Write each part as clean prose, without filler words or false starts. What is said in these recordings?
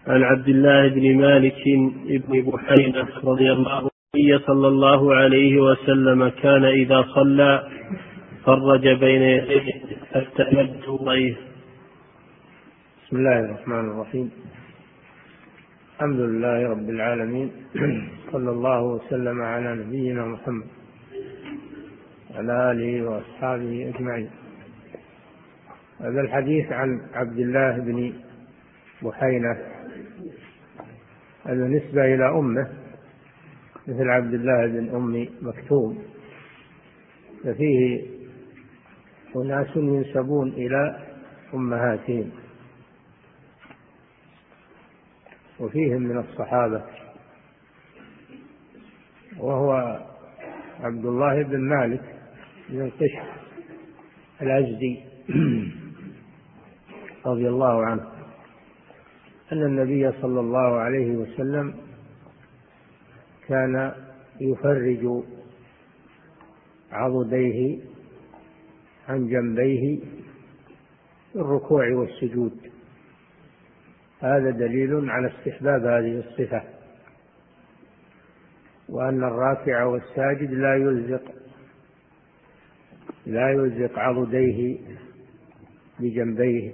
عن عبد الله بن مالك بن بحينة رضي الله عنه صلى الله عليه وسلم كان إذا صلى فرج بين يديه حتى يبدو ضيه. بسم الله الرحمن الرحيم. الحمد لله رب العالمين، صلى الله وسلم على نبينا محمد وعلى آله وأصحابه أجمعين. هذا الحديث عن عبد الله بن بحينة، هذا نسبة إلى أمه مثل عبد الله بن أم مكتوم، ففيه أناس ينسبون إلى أمهاتهم وفيهم من الصحابة، وهو عبد الله بن مالك بن القشر الأزدي رضي الله عنه، أن النبي صلى الله عليه وسلم كان يفرج عضديه عن جنبيه في الركوع والسجود. هذا دليل على استحباب هذه الصفة، وأن الراكع والساجد لا يلزق عضديه بجنبيه،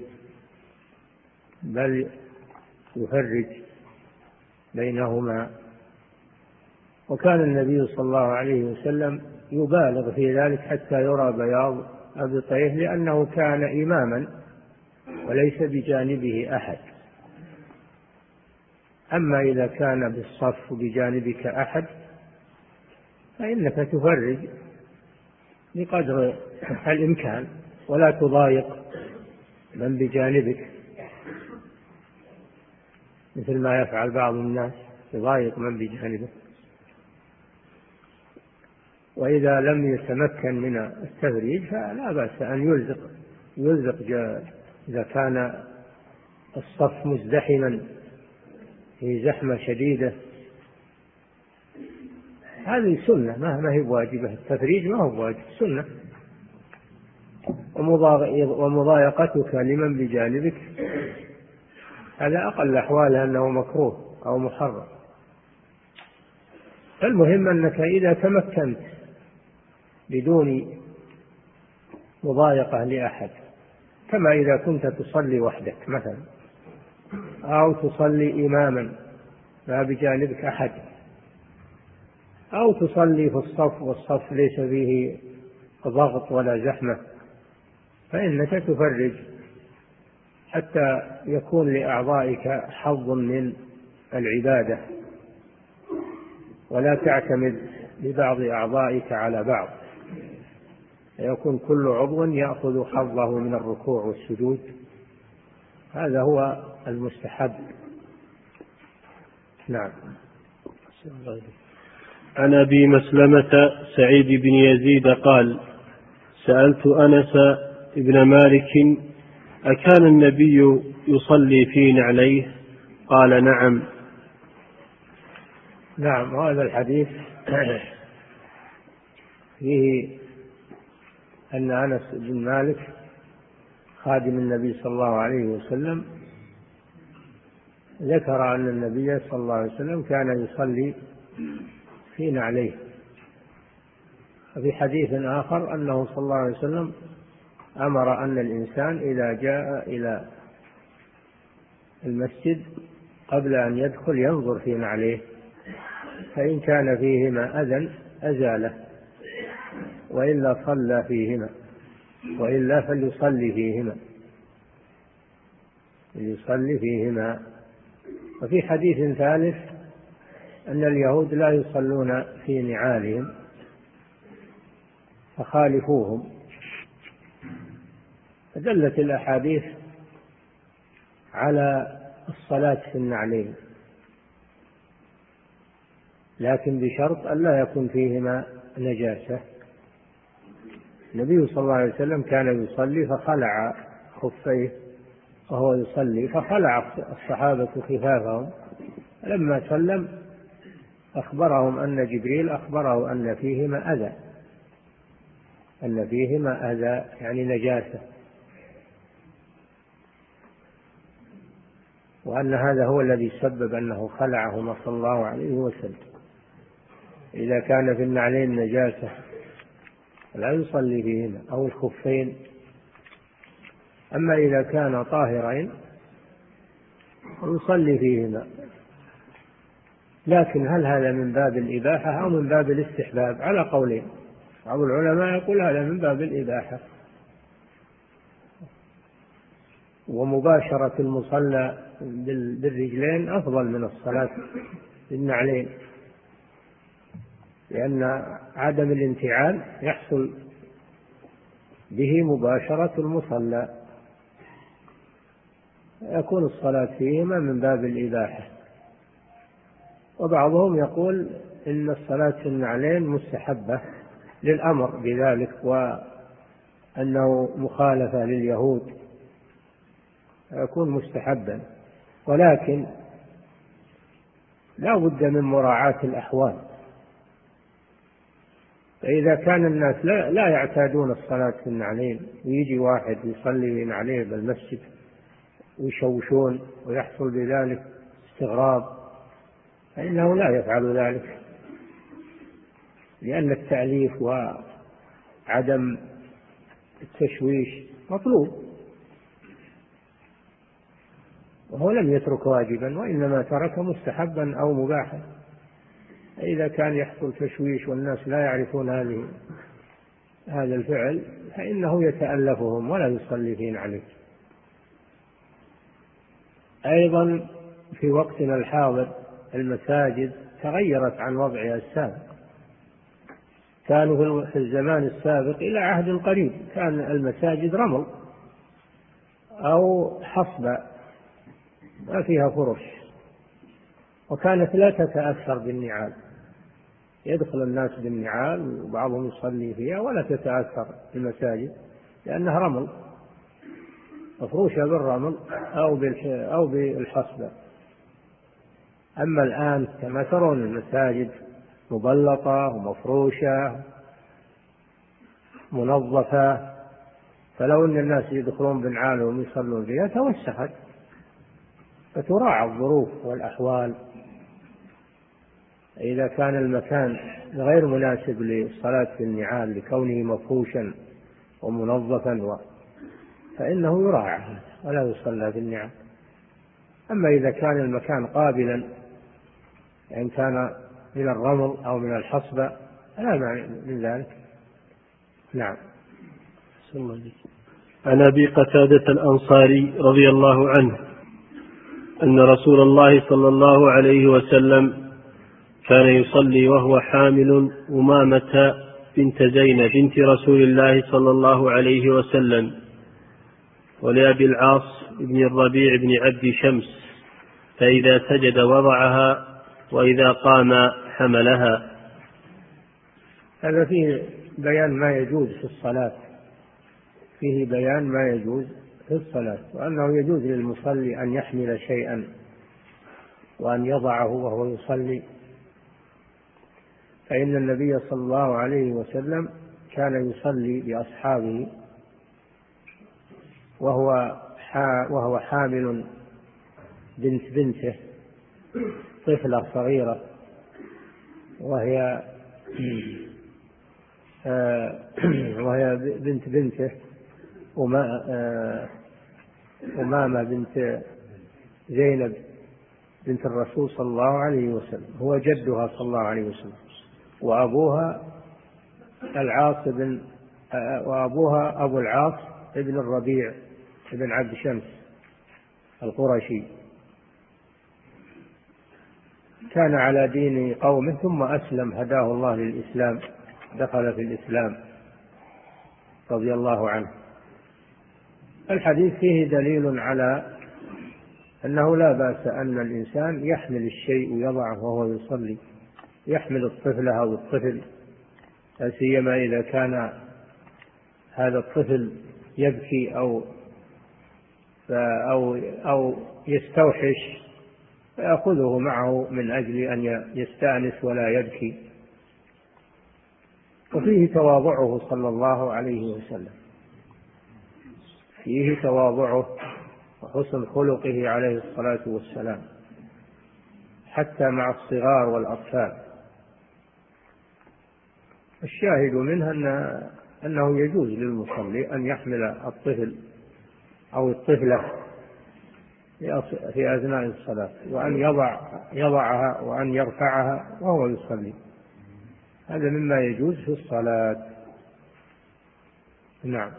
بل يفرج بينهما. وكان النبي صلى الله عليه وسلم يبالغ في ذلك حتى يرى بياض أبطيه، لأنه كان إماما وليس بجانبه أحد. أما إذا كان بالصف بجانبك أحد فإنك تفرج بقدر الإمكان ولا تضايق من بجانبك، مثل ما يفعل بعض الناس، يضايق من بجانبه. وإذا لم يتمكن من التفريج فلا بأس أن يلزق إذا كان الصف مزدحما في زحمة شديدة. هذه سنة، ما هي واجبة، التفريج ما هو واجب، سنة. ومضايقتك لمن بجانبك هذا أقل أحوالها أنه مكروه أو محرم. المهم أنك إذا تمكنت بدون مضايقة لأحد، كما إذا كنت تصلي وحدك مثلا، أو تصلي إماما ما بجانبك أحد، أو تصلي في الصف والصف ليس فيه ضغط ولا زحمة، فإنك تفرج حتى يكون لأعضائك حظ من العبادة، ولا تعتمد لبعض أعضائك على بعض، يكون كل عضو يأخذ حظه من الركوع والسجود. هذا هو المستحب. نعم. عن أبي مسلمة سعيد بن يزيد قال: سألت أنس بن مالك: أكان النبي يصلي في نعليه؟ قال: نعم. نعم. وهذا الحديث فيه أن أنس بن مالك خادم النبي صلى الله عليه وسلم ذكر أن النبي صلى الله عليه وسلم كان يصلي في نعليه. وفي حديث آخر أنه صلى الله عليه وسلم أمر أن الإنسان إذا جاء إلى المسجد قبل أن يدخل ينظر في نعليه، فإن كان فيهما أذى أزاله، وإلا صلى فيهما، وإلا فليصلي فيهما. وفي حديث ثالث أن اليهود لا يصلون في نعالهم فخالفوهم. فدلت الأحاديث على الصلاة في النعلين، لكن بشرط أن لا يكون فيهما نجاسة. النبي صلى الله عليه وسلم كان يصلي فخلع خفيه وهو يصلي، فخلع الصحابة خفافهم. لما سلم أخبرهم أن جبريل أخبره أن فيهما أذى يعني نجاسة. وأن هذا هو الذي سبب أنه خلعهما صلى الله عليه وسلم. إذا كان في النعلين نجاسة لا يصلي فيهما أو الخفين. أما إذا كان طاهرين يصلي فيهما. لكن هل هذا من باب الإباحة أو من باب الاستحباب؟ على قولين. بعض العلماء يقول هذا من باب الإباحة، ومباشرة المصلى بالرجلين أفضل من الصلاة بالنعلين، لأن عدم الانتعال يحصل به مباشرة المصلى، يكون الصلاة فيهما من باب الإباحة. وبعضهم يقول إن الصلاة في النعلين مستحبة للأمر بذلك، وأنه مخالفة لليهود يكون مستحبا، ولكن لا بد من مراعاة الأحوال. فإذا كان الناس لا يعتادون الصلاة في النعلين، ويجي واحد يصلي نعليه بالمسجد ويشوشون ويحصل بذلك استغراب، فإنه لا يفعل ذلك، لأن التأليف وعدم التشويش مطلوب، وهو لم يترك واجبا وإنما ترك مستحبا أو مباحا. إذا كان يحصل تشويش والناس لا يعرفون هذا الفعل فإنه يتألفهم ولا يصلي فيهن عليه. أيضا في وقتنا الحاضر المساجد تغيرت عن وضعها السابق. كانوا في الزمان السابق إلى عهد قريب كان المساجد رمل أو حصبة ما فيها فرش، وكانت لا تتأثر بالنعال، يدخل الناس بالنعال وبعضهم يصلي فيها ولا تتأثر المساجد لأنها رمل، مفروشة بالرمل أو بالحصبة. أما الآن كما ترون المساجد مبلطة ومفروشة منظفة، فلو أن الناس يدخلون بنعالهم يصلون فيها توسخت، فتراعى الظروف والأحوال. إذا كان المكان غير مناسب للصلاة في النعال لكونه مفروشا ومنظفا فإنه يراعى ولا يصلى في النعال. أما إذا كان المكان قابلا إن كان من الرمل أو من الحصبة لا معنى من ذلك. نعم. عن أبي قتادة الأنصاري رضي الله عنه أن رسول الله صلى الله عليه وسلم كان يصلي وهو حامل أمامة بنت زينب بنت رسول الله صلى الله عليه وسلم، ولأبي العاص بن الربيع بن عبد شمس، فإذا سجد وضعها وإذا قام حملها. هذا فيه بيان ما يجوز في الصلاة، فيه بيان ما يجوز في الصلاة، وأنه يجوز للمصلي أن يحمل شيئا وأن يضعه وهو يصلي. فإن النبي صلى الله عليه وسلم كان يصلي بأصحابه وهو حامل بنته طفلة صغيرة، وهي بنت بنته أمامة بنت زينب بنت الرسول صلى الله عليه وسلم، هو جدها صلى الله عليه وسلم، وأبوها أبو العاص ابن الربيع ابن عبد شمس القرشي، كان على دين قومه ثم أسلم، هداه الله للإسلام، دخل في الإسلام رضي الله عنه. الحديث فيه دليل على أنه لا بأس أن الإنسان يحمل الشيء ويضعه وهو يصلي، يحمل الطفلة أو الطفل، لا سيما إذا كان هذا الطفل يبكي أو يستوحش، فيأخذه معه من أجل أن يستأنس ولا يبكي. وفيه تواضعه صلى الله عليه وسلم، فيه تواضعه حسن خلقه عليه الصلاة والسلام حتى مع الصغار والأطفال. الشاهد منها أنه يجوز للمصلي أن يحمل الطفل أو الطفلة في أثناء الصلاة، وأن يضعها وأن يرفعها وهو يصلي، هذا مما يجوز في الصلاة. نعم.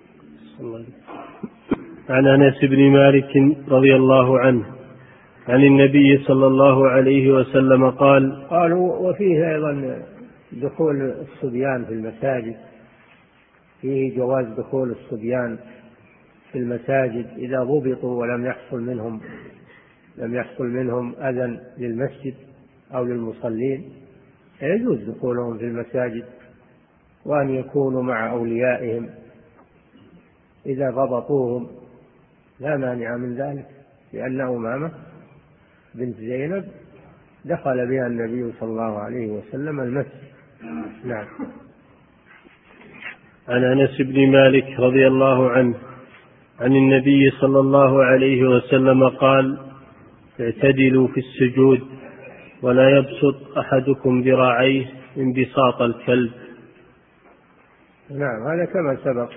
عن أنس بن مالك رضي الله عنه عن النبي صلى الله عليه وسلم قالوا وفيه أيضا دخول الصبيان في المساجد، فيه جواز دخول الصبيان في المساجد إذا ضبطوا ولم يحصل منهم أذى للمسجد أو للمصلين، يجوز دخولهم في المساجد، وأن يكونوا مع أوليائهم إذا ضبطوهم لا مانع من ذلك، لأن أمامة بنت زينب دخل بها النبي صلى الله عليه وسلم المسجد. نعم. عن أنس بن مالك رضي الله عنه عن النبي صلى الله عليه وسلم قال: اعتدلوا في السجود ولا يبسط أحدكم ذراعيه انبساط الكلب. نعم، هذا كما سبق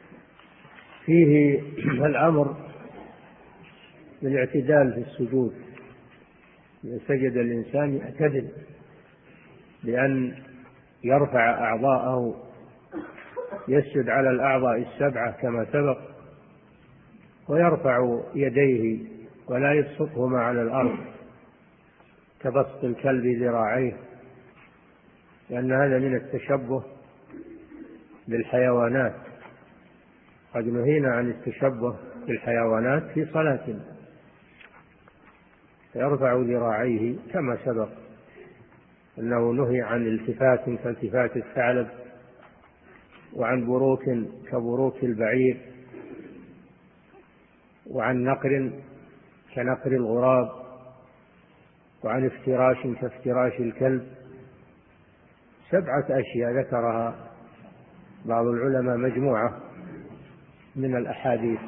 فيه الأمر بالاعتدال في السجود، إذا سجد الإنسان يعتدل بأن يرفع أعضاءه، يسجد على الأعضاء السبعة كما سبق، ويرفع يديه ولا يبسطهما على الأرض كبسط الكلب ذراعيه، لأن هذا من التشبه بالحيوانات، قد نهينا عن التشبه بالحيوانات في صلاتنا، يرفع ذراعيه كما سبق أنه نهي عن التفات كالتفات الثعلب، وعن بروك كبروك البعير، وعن نقر كنقر الغراب، وعن افتراش كافتراش الكلب. 7 أشياء ذكرها بعض العلماء، مجموعة من الأحاديث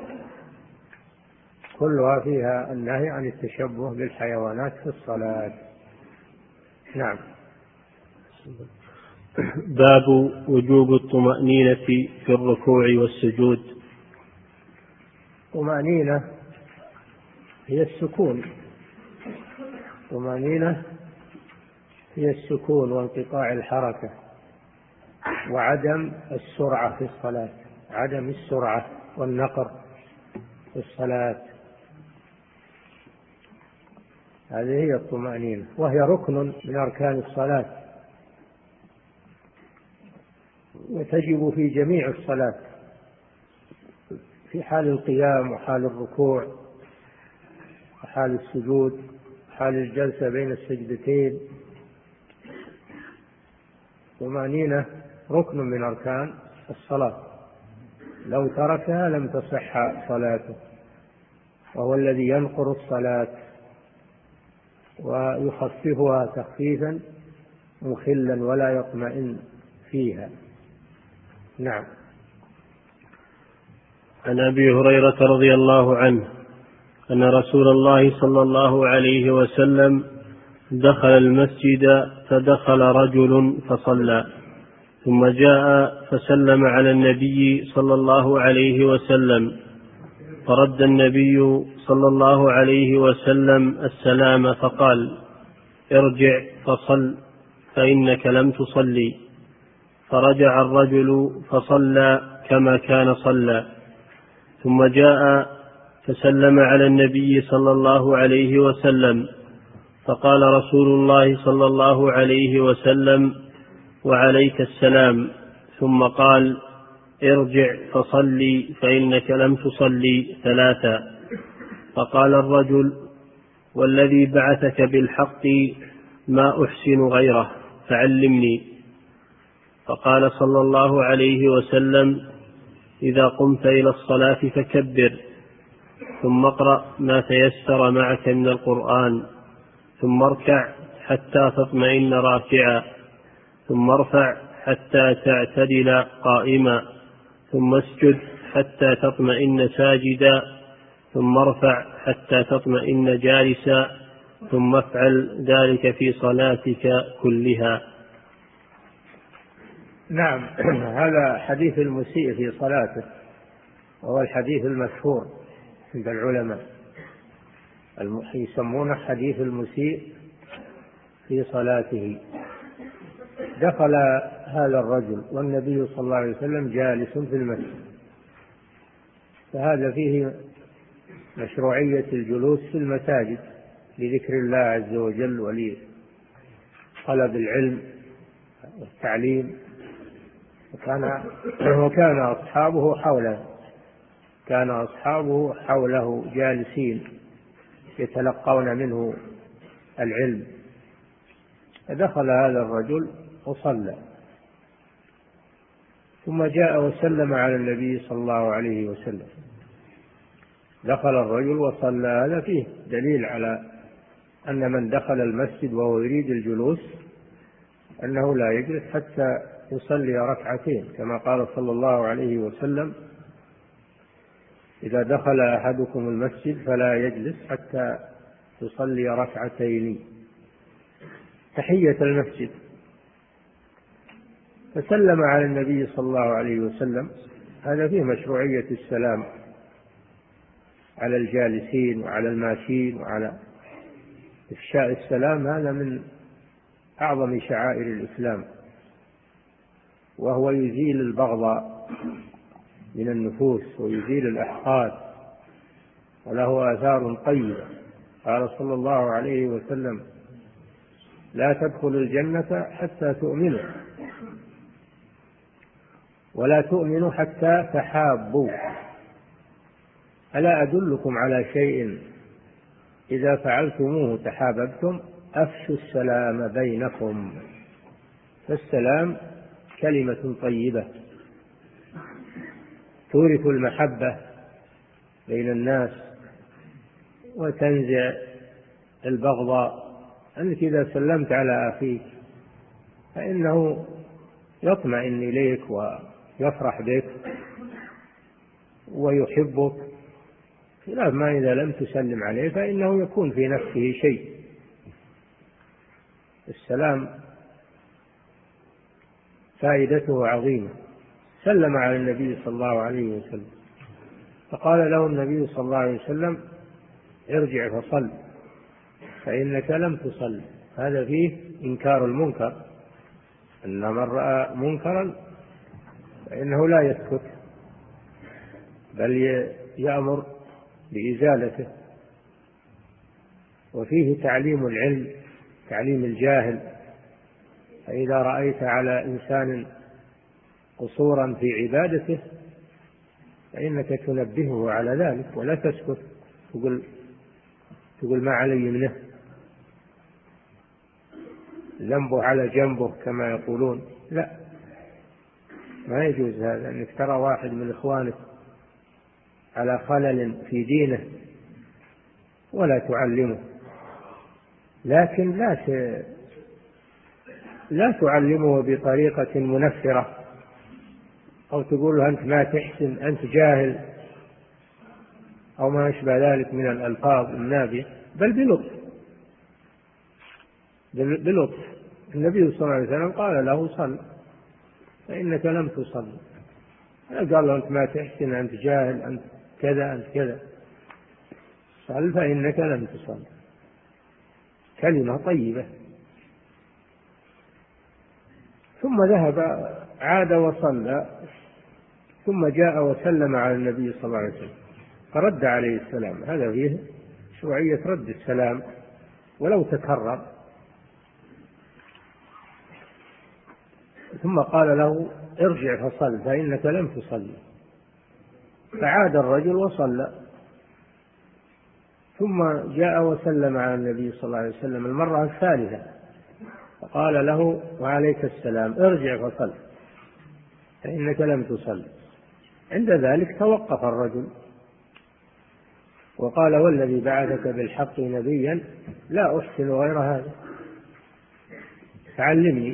كلها فيها النهي عن التشبه بالحيوانات في الصلاة. نعم. باب وجوب الطمأنينة في الركوع والسجود. الطمأنينة هي السكون، الطمأنينة هي السكون وانقطاع الحركة وعدم السرعة في الصلاة، عدم السرعة والنقر في الصلاة، هذه هي الطمأنينة، وهي ركن من أركان الصلاة، وتجب في جميع الصلاة، في حال القيام وحال الركوع وحال السجود وحال الجلسة بين السجدتين. الطمأنينة ركن من أركان الصلاة، لو تركها لم تصح صلاته، وهو الذي ينقر الصلاة ويخففها تخفيفا مخلا ولا يطمئن فيها. نعم. عن أبي هريرة رضي الله عنه أن رسول الله صلى الله عليه وسلم دخل المسجد فدخل رجل فصلى، ثم جاء فسلم على النبي صلى الله عليه وسلم، فرد النبي صلى الله عليه وسلم السلام فقال: ارجع فصل فإنك لم تصلي. فرجع الرجل فصلى كما كان صلى، ثم جاء فسلم على النبي صلى الله عليه وسلم، فقال رسول الله صلى الله عليه وسلم: وعليك السلام. ثم قال: ارجع فصلي فإنك لم تصلي 3. فقال الرجل: والذي بعثك بالحق ما أحسن غيره فعلمني. فقال صلى الله عليه وسلم: إذا قمت إلى الصلاة فكبر، ثم اقرأ ما تيسر معك من القرآن، ثم اركع حتى تطمئن راكعا، ثم ارفع حتى تعتدل قائما، ثم اسجد حتى تطمئن ساجدا، ثم ارفع حتى تطمئن جالسا ثم افعل ذلك في صلاتك كلها. نعم. هذا حديث المسيء في صلاته، وهو الحديث المشهور عند العلماء، يسمونه حديث المسيء في صلاته. دخل هذا الرجل والنبي صلى الله عليه وسلم جالس في المسجد، فهذا فيه مشروعية الجلوس في المساجد لذكر الله عز وجل ولطلب العلم والتعليم. وكان أصحابه حوله، كان أصحابه حوله جالسين يتلقون منه العلم. فدخل هذا الرجل وصلى، ثم جاء وسلم على النبي صلى الله عليه وسلم. دخل الرجل وصلى، هذا فيه دليل على أن من دخل المسجد وهو يريد الجلوس أنه لا يجلس حتى يصلي ركعتين، كما قال صلى الله عليه وسلم: إذا دخل أحدكم المسجد فلا يجلس حتى يصلي ركعتين تحية المسجد. فسلم على النبي صلى الله عليه وسلم. هذا فيه مشروعية السلام على الجالسين وعلى الماشين، وعلى إفشاء السلام. هذا من أعظم شعائر الإسلام، وهو يزيل البغضاء من النفوس ويزيل الأحقاد، وله آثار طيبة. قال صلى الله عليه وسلم: لا تدخلوا الجنة حتى تؤمنوا، ولا تؤمنوا حتى تحابوا. ألا أدلكم على شيء إذا فعلتموه تحاببتم؟ أفشوا السلام بينكم. فالسلام كلمة طيبة تورث المحبة بين الناس وتنزع البغضاء. أنك إذا سلمت على أخيك فإنه يطمئن إليك ويفرح بك ويحبك، خلاف ما إذا لم تسلم عليه فإنه يكون في نفسه شيء. السلام فائدته عظيمة. سلم على النبي صلى الله عليه وسلم، فقال له النبي صلى الله عليه وسلم: ارجع فصل فإنك لم تصل. هذا فيه إنكار المنكر، أن من رأى منكرا فإنه لا يسكت بل يأمر بإزالته. وفيه تعليم العلم، تعليم الجاهل. فإذا رأيت على إنسان قصورا في عبادته فإنك تنبهه على ذلك، ولا تسكت تقول ما علي منه، ذنبه على جنبه كما يقولون. لا، ما يجوز هذا. أنك ترى واحد من إخوانك على خلل في دينه ولا تعلمه، لكن لا تعلمه بطريقة منفرة، أو تقول له أنت ما تحسن، أنت جاهل، أو ما أشبه ذلك من الألفاظ النابية، بل بلطف. النبي صلى الله عليه وسلم قال له: صل فإنك لم تصل. قال له: أنت ما تحسن، أنت جاهل، أنت كذا، أنت كذا. صل فإنك لم تصل. كلمة طيبة. ثم ذهب، عاد وصلى، ثم جاء وسلم على النبي صلى الله عليه وسلم فرد عليه السلام. هذا فيه شرعية رد السلام ولو تكرر. ثم قال له: ارجع فصل فإنك لم تصلي. فعاد الرجل وصلى، ثم جاء وسلم على النبي صلى الله عليه وسلم المرة الثالثة، فقال له: وعليك السلام، ارجع فصل فإنك لم تصل. عند ذلك توقف الرجل وقال: والذي بعثك بالحق نبيا لا أحسن غير هذا، فعلمني.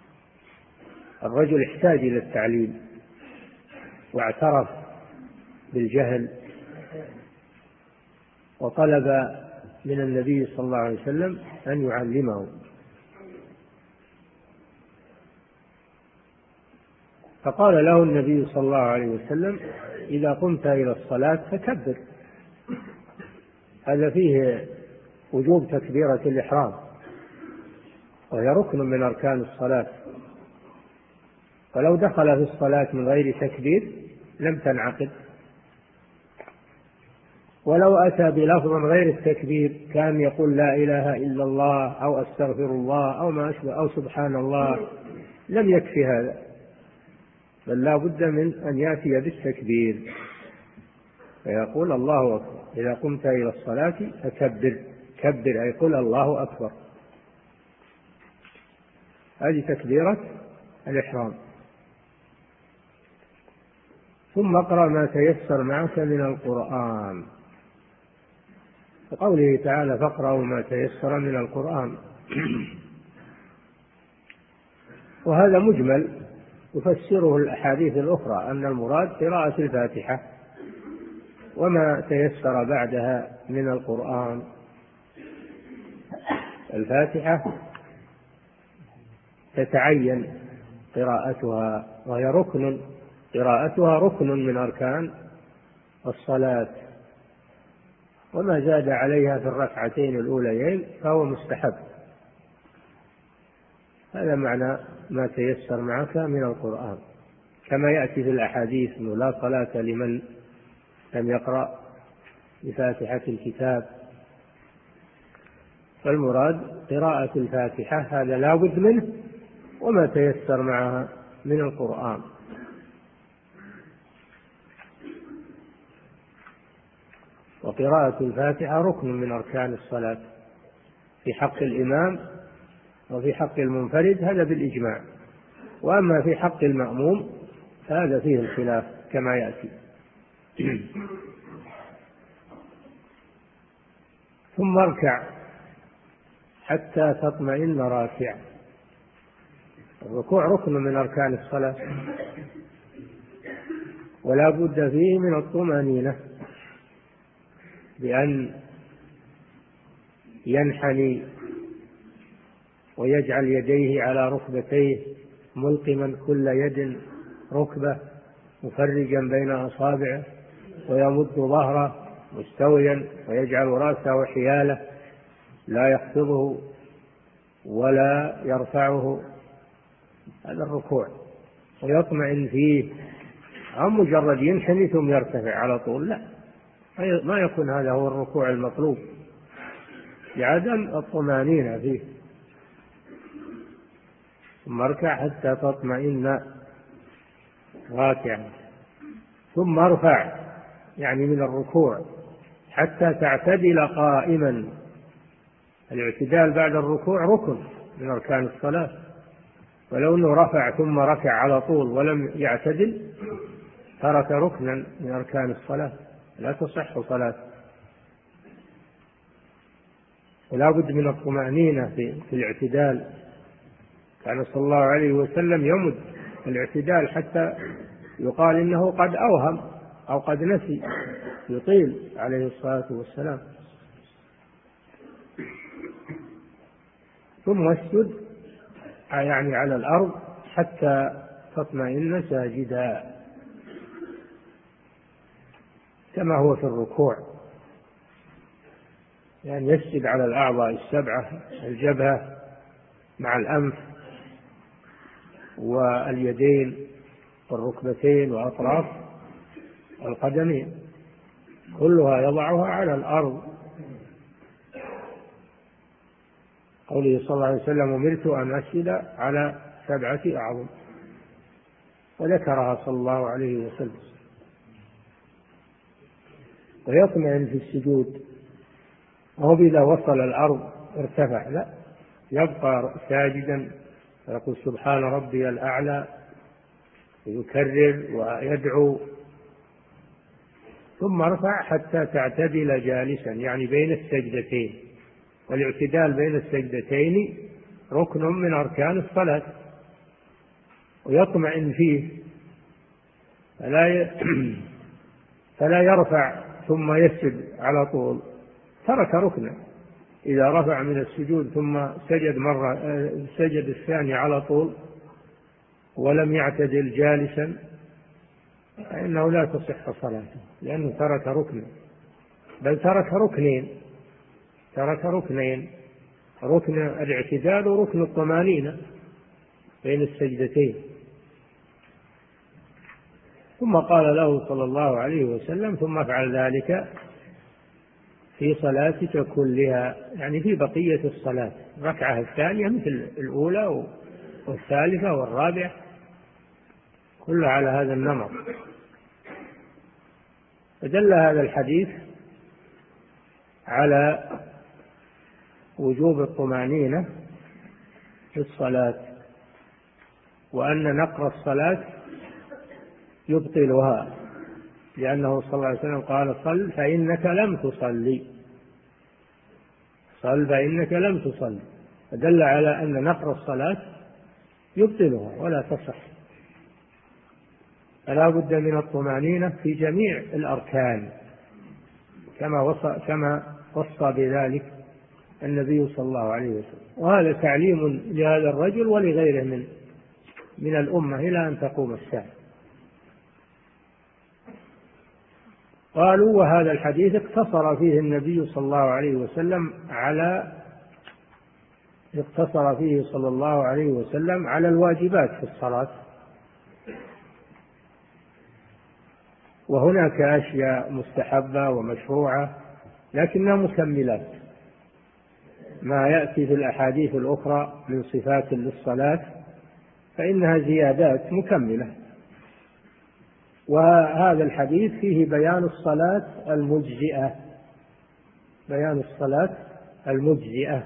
الرجل احتاج إلى التعليم واعترف بالجهل، وطلب من النبي صلى الله عليه وسلم أن يعلمه. فقال له النبي صلى الله عليه وسلم: إذا قمت إلى الصلاة فكبر. هذا فيه وجوب تكبيرة الإحرام، وهي ركن من أركان الصلاة، ولو دخل في الصلاة من غير تكبير لم تنعقد. ولو أتى بلفظ غير التكبير كان يقول لا إله إلا الله أو أستغفر الله أو ما أشبه أو سبحان الله، لم يكفي هذا، بل لا بد من أن يأتي بالتكبير، فيقول الله أكبر. إذا قمت إلى الصلاة فكبر، كبر أي قل الله أكبر. هذه تكبيرة الإحرام. ثم اقرأ ما تيسر معك من القرآن، وقوله تعالى: فاقرأوا ما تيسر من القرآن. وهذا مجمل يفسره الأحاديث الأخرى أن المراد قراءة الفاتحة وما تيسر بعدها من القرآن. الفاتحة تتعين قراءتها، وهي ركن، قراءتها ركن من أركان الصلاة، وما زاد عليها في الركعتين الأوليين فهو مستحب. هذا معنى ما تيسر معك من القرآن، كما يأتي في الأحاديث أنه لا صلاة لمن لم يقرأ بفاتحة الكتاب. فالمراد قراءة الفاتحة، هذا لا بد منه، وما تيسر معها من القرآن. وقراءة الفاتحة ركن من أركان الصلاة في حق الإمام وفي حق المنفرد، هذا بالإجماع. وأما في حق المأموم فهذا فيه الخلاف كما يأتي. ثم اركع حتى تطمئن راكعا. الركوع ركن من أركان الصلاة، ولا بد فيه من الطمأنينة، بأن ينحني ويجعل يديه على ركبتيه ملقما كل يد ركبة، مفرجا بين أصابعه، ويمد ظهره مستويا، ويجعل رأسه حياله لا يخفضه ولا يرفعه. هذا الركوع. ويطمئن فيه، عن مجرد ينحني ثم يرتفع على طول، لا، ما يكون هذا هو الركوع المطلوب لعدم الطمأنينة فيه. ثم اركع حتى تطمئن راكعا. ثم ارفع، يعني من الركوع، حتى تعتدل قائما. الاعتدال بعد الركوع ركن من أركان الصلاة، ولو أنه رفع ثم ركع على طول ولم يعتدل ترك ركنا من أركان الصلاة، لا تصح صلاة. ولا بد من الطمأنينة في الاعتدال. كان صلى الله عليه وسلم يمد الاعتدال حتى يقال إنه قد أوهم أو قد نسي، يطيل عليه الصلاة والسلام. ثم اسجد، يعني على الأرض، حتى تطمئن ساجدا، كما هو في الركوع، يعني يسجد على الأعضاء السبعة: الجبهة مع الأنف واليدين والركبتين وأطراف القدمين، كلها يضعها على الأرض. قوله صلى الله عليه وسلم: أمرت أن أسجد على 7 أعظم، وذكرها صلى الله عليه وسلم. ويطمئن في السجود، وهو إذا وصل الأرض ارتفع، لا، يبقى ساجدا ويقول سبحان ربي الأعلى، ويكرر ويدعو. ثم ارفع حتى تعتدل جالسا، يعني بين السجدتين. والاعتدال بين السجدتين ركن من أركان الصلاة، فلا يرفع ثم يسجد على طول، ترك ركنا. إذا رفع من السجود ثم سجد الثاني على طول ولم يعتدل جالسا فإنه لا تصح صلاته، لأنه ترك ركنا، بل ترك ركنين، ركن الاعتدال وركن الطمأنينة بين السجدتين. ثم قال له صلى الله عليه وسلم: ثم افعل ذلك في صلاتك كلها، يعني في بقية الصلاة، الركعة الثانية مثل الأولى والثالثة والرابعة، كلها على هذا النمط. فدل هذا الحديث على وجوب الطمأنينة في الصلاة، وأن نقر الصلاة يبطلها، لأنه صلى الله عليه وسلم قال: صل فإنك لم تصلي، صل فإنك لم تصلي، فدل على أن نقر الصلاة يبطلها ولا تصح. فلا بد من الطمأنينة في جميع الأركان كما وصى بذلك النبي صلى الله عليه وسلم، وهذا تعليم لهذا الرجل ولغيره من الأمة إلى أن تقوم الساعة. قالوا: وهذا الحديث اقتصر فيه النبي صلى الله عليه وسلم على الواجبات في الصلاة، وهناك أشياء مستحبة ومشروعة لكنها مكملات، ما يأتي في الأحاديث الأخرى من صفات للصلاة فإنها زيادات مكملة. وهذا الحديث فيه بيان الصلاة المجزئة،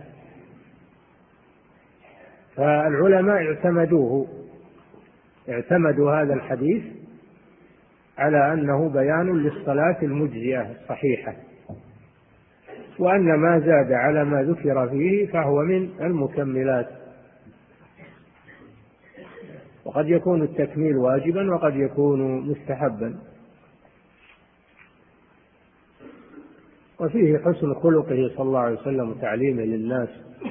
فالعلماء اعتمدوا هذا الحديث على أنه بيان للصلاة المجزئة الصحيحة، وأن ما زاد على ما ذكر فيه فهو من المكملات. وقد يكون التكميل واجبا وقد يكون مستحبا. وفيه حسن خلقه صلى الله عليه وسلم وتعليمه للناس،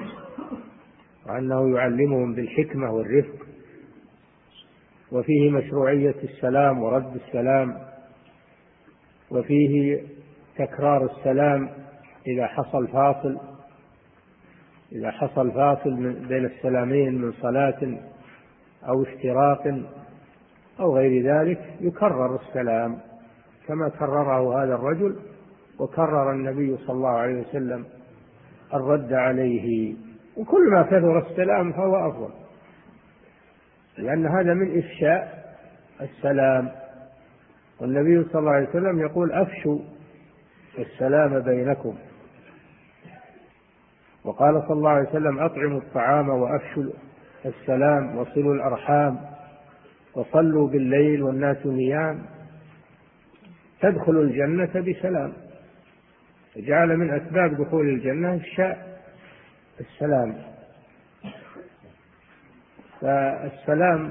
وأنه يعلمهم بالحكمة والرفق. وفيه مشروعية السلام ورد السلام، وفيه تكرار السلام إذا حصل فاصل بين السلامين من صلاة أو افتراق أو غير ذلك، يكرر السلام كما كرره هذا الرجل، وكرر النبي صلى الله عليه وسلم الرد عليه. وكل ما كثر السلام فهو أفضل، لأن هذا من إفشاء السلام، والنبي صلى الله عليه وسلم يقول: أفشوا السلام بينكم. وقال صلى الله عليه وسلم: أطعموا الطعام وأفشوا السلام وصلوا الأرحام وصلوا بالليل والناس نيام تدخلوا الجنة بسلام. جعل من أسباب دخول الجنة إفشاء السلام. فالسلام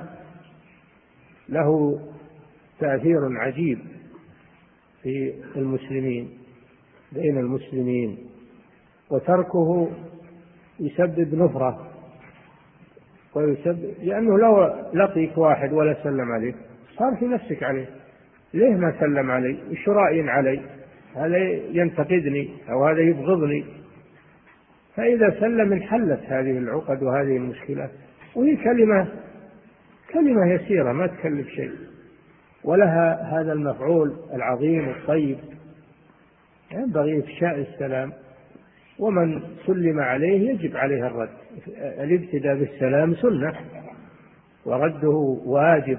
له تأثير عجيب في المسلمين، بين المسلمين، وتركه يسبب نفرة، لأنه لو لقيك واحد ولا سلم عليك صار في نفسك عليه، ليه ما سلم علي؟ إيش رأي علي؟ هذا ينتقدني أو هذا يبغضني. فإذا سلم انحلت هذه العقد وهذه المشكلات، وهي كلمة يسيرة ما تكلف شيء، ولها هذا المفعول العظيم الطيب. ينبغي إفشاء السلام، ومن سلم عليه يجب عليه الرد. الابتداء بالسلام سنة ورده واجب.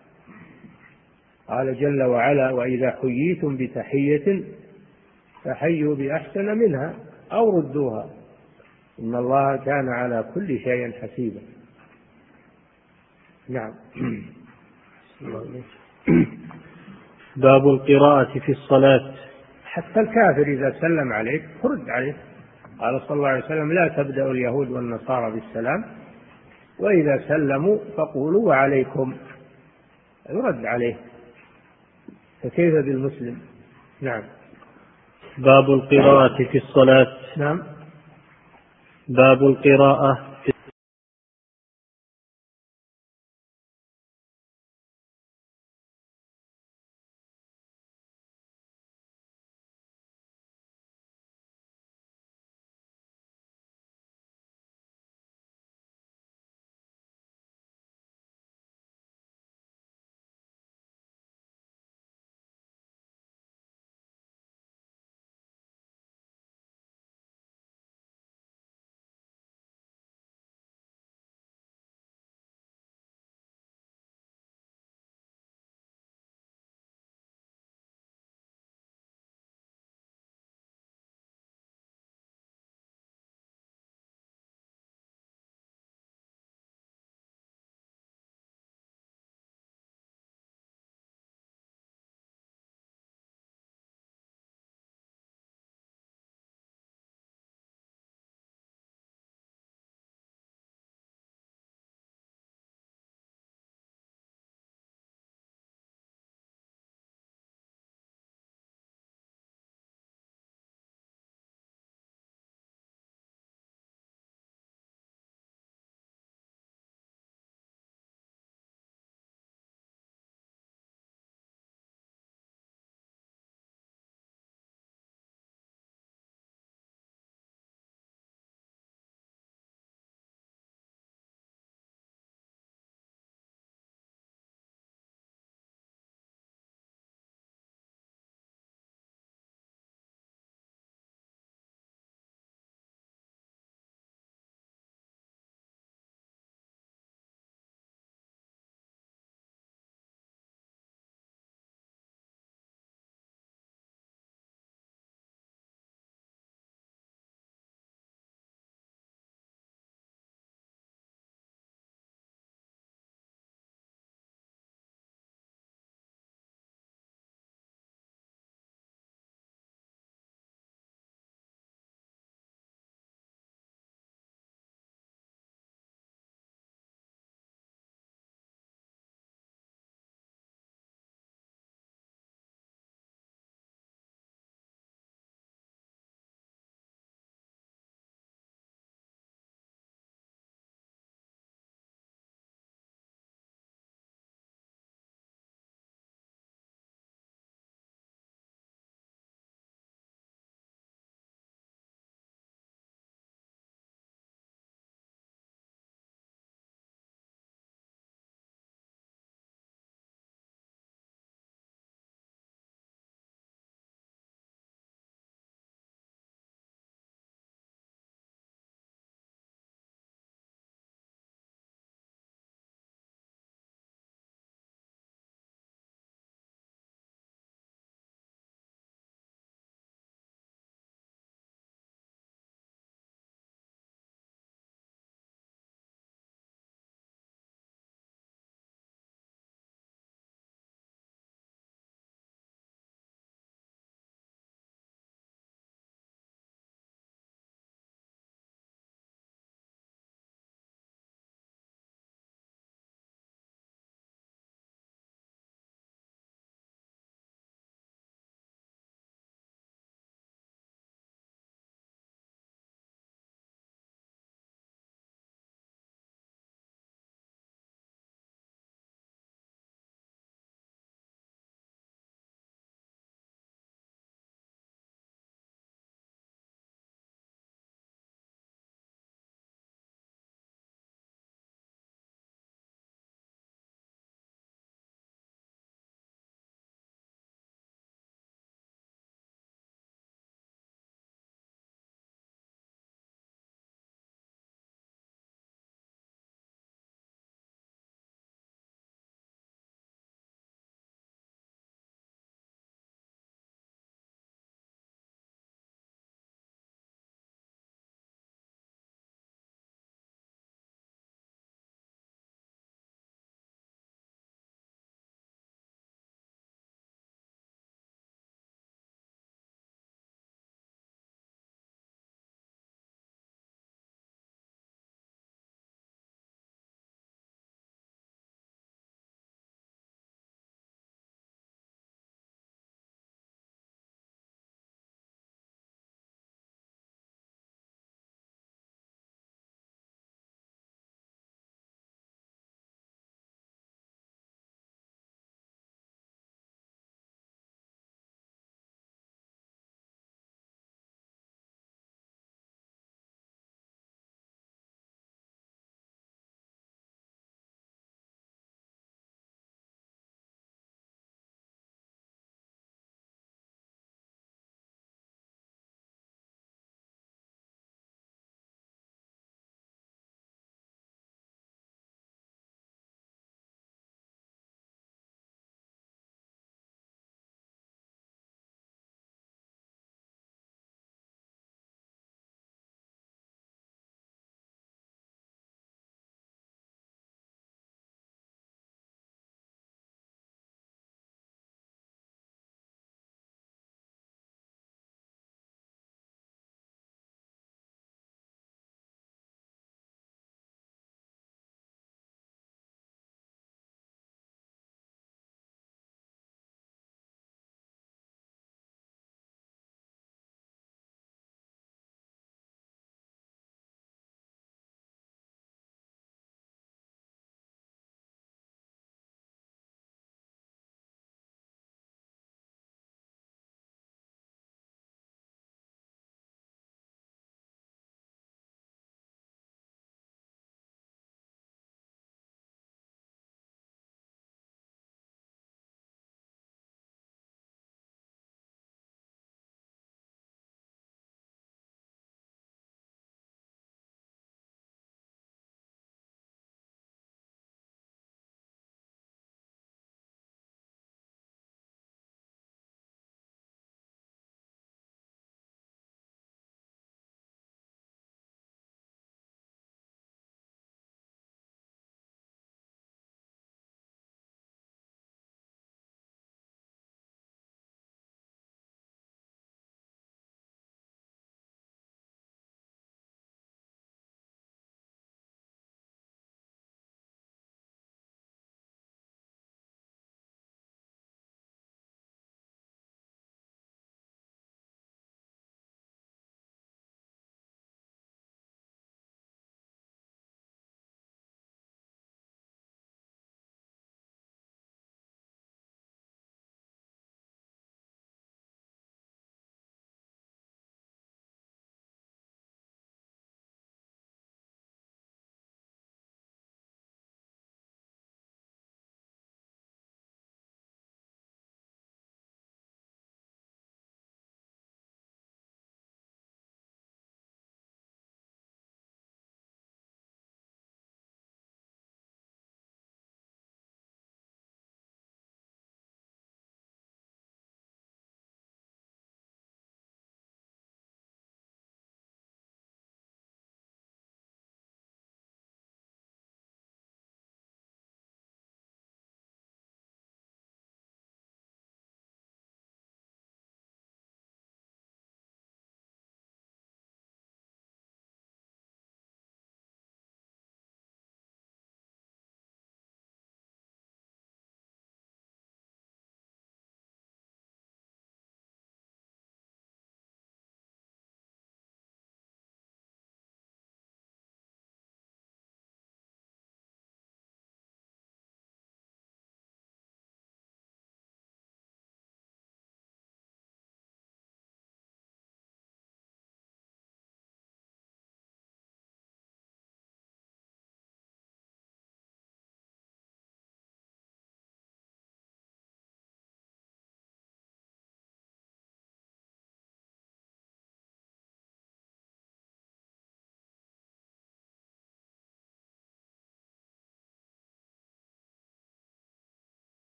قال جل وعلا: وإذا حييتم بتحية فحيوا بأحسن منها أو ردوها إن الله كان على كل شيء حسيبا. نعم. باب القراءة في الصلاة. حتى الكافر إذا سلم عليك فرد عليه. قال صلى الله عليه وسلم: لا تبدأ اليهود والنصارى بالسلام، وإذا سلموا فقولوا وعليكم، يرد عليه. فكيف بالمسلم؟ نعم. باب القراءة في الصلاة. نعم. باب القراءة